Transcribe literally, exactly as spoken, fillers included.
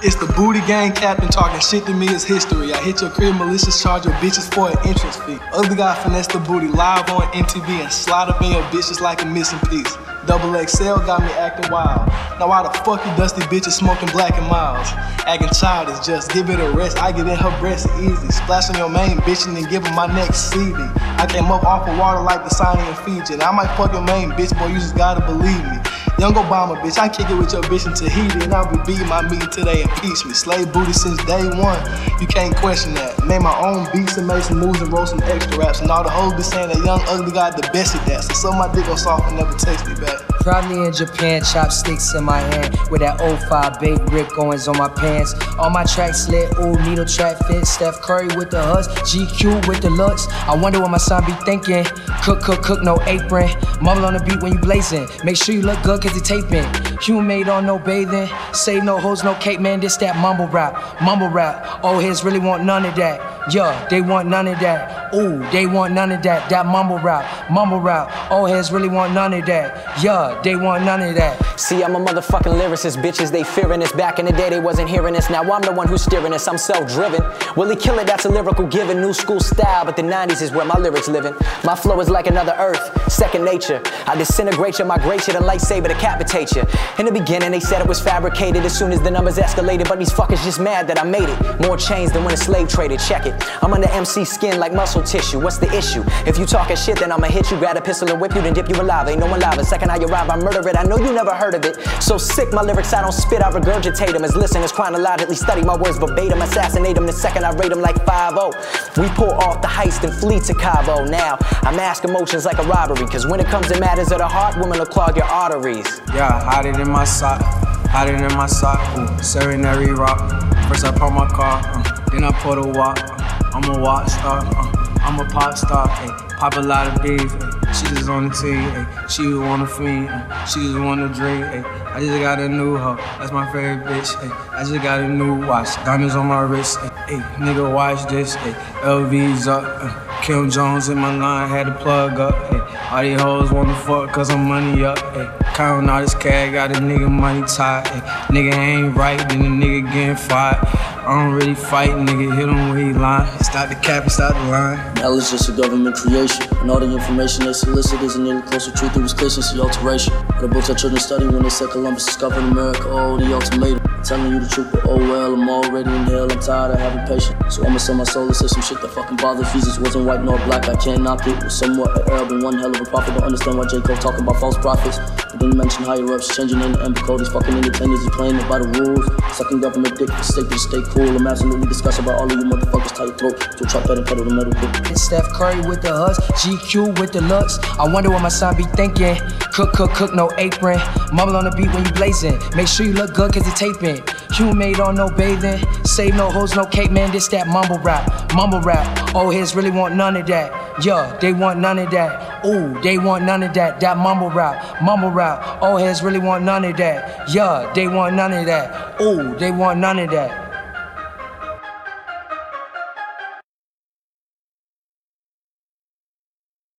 It's the Booty Gang captain talking shit to me is history. I hit your crib, malicious charge your bitches for an entrance fee. Ugly guy finesse the booty live on M T V and slide up in your bitches like a missing piece. Double X L got me acting wild. Now why the fuck you dusty bitches smoking Black and Miles? Acting childish, just give it a rest. I get in her breast easy. Splash on your main bitch and then give her my next C D. I came up off of water like the Sinai and Fiji. And I might fuck your main bitch, boy, you just gotta believe me. Young Obama, bitch, I kick it with your bitch in Tahiti, and I'll be beating my meat till they impeach me. Slave booty since day one, you can't question that. Made my own beats and made some moves and wrote some extra raps, and all the hoes be saying that young ugly got the best at that. So suck my dick on soft and never text me back. Probably in Japan, chopsticks in my hand, with that oh five baked Rick Owens on my pants. All my tracks lit, ooh, needle track fit. Steph Curry with the huss, G Q with the looks. I wonder what my son be thinking. Cook, cook, cook, no apron. Mumble on the beat when you blazing. Make sure you look good cause you taping. Human made on no bathing. Save no hoes, no cake, man, this that mumble rap. Mumble rap, old heads really want none of that. Yeah, they want none of that. Ooh, they want none of that. That mumble rap, mumble rap. Old heads really want none of that. Yeah, they want none of that. See, I'm a motherfucking lyricist, bitches, they fearing this. Back in the day, they wasn't hearing this. Now I'm the one who's steering this, I'm self-driven. Willie Killer, that's a lyrical given. New school style, but the nineties is where my lyrics living. My flow is like another earth, second nature. I disintegrate you, migrate you, the lightsaber decapitate you. In the beginning, they said it was fabricated as soon as the numbers escalated. But these fuckers just mad that I made it. More chains than when a slave traded, check it. I'm under M C skin like muscle tissue, what's the issue? If you talking shit, then I'ma hit you. Grab a pistol and whip you, then dip you alive. Ain't no one live. The second I arrive, I murder it. I know you never heard of it. So sick, my lyrics, I don't spit, I regurgitate them. As listeners chronologically study my words verbatim, assassinate them the second I rate them like five oh. We pull off the heist and flee to Cabo. Now, I mask emotions like a robbery, cause when it comes to matters of the heart, women will clog your arteries. Yeah, hide it in my sock, hide it in my sock, ooh, serenary rock. First I park my car, uh, then I pour the walk. Uh, I'm a rock star, uh, I'm a pop star, ay, pop a lot of beef, ay, she just on the team, ay, she just want a fiend, ay, she just want a drink, ay, I just got a new hoe, that's my favorite bitch, ay, I just got a new watch, diamonds on my wrist, ay, ay, nigga watch this, ay, L V's up, uh, Kim Jones in my line, had to plug up, ay, all these hoes wanna fuck cause I'm money up, ay, counting all this cash, got a nigga money tied, ay, nigga ain't right, then the nigga getting fired. I don't really fight, nigga, hit him where he lying. Stop the cap and stop the line. Knowledge is just a government creation, and all the information they solicit isn't nearly close to truth. It was clear since the alteration. The books our children study when they said Columbus discovered America, oh, the ultimatum. Telling you the truth, but oh well, I'm already in hell, I'm tired of having patience. So I'ma sell my soul and say some shit that fucking bothers. Jesus wasn't white nor black, I can't knock it. Was somewhat an Arab and one hell of a prophet. Don't understand why J. Cole talking about false prophets. He didn't mention higher ups, changing in the Ember Code. These fucking entertainers is playing it by the rules. Sucking government dick for sake to stay cool. I'm absolutely disgusted by all of you motherfuckers tie your throat to a trap that and pedal the metal quick. It's Steph Curry with the huss, G Q with the looks. I wonder what my son be thinking. Cook, cook, cook, no apron. Mumble on the beat when you blazing. Make sure you look good cause you're taping. Human made on no bathing. Save no hoes, no cake, man, this that mumble rap. Mumble rap, old heads really want none of that. Yeah, they want none of that. Ooh, they want none of that. That mumble rap, mumble rap. Old heads really want none of that. Yeah, they want none of that. Ooh, they want none of that.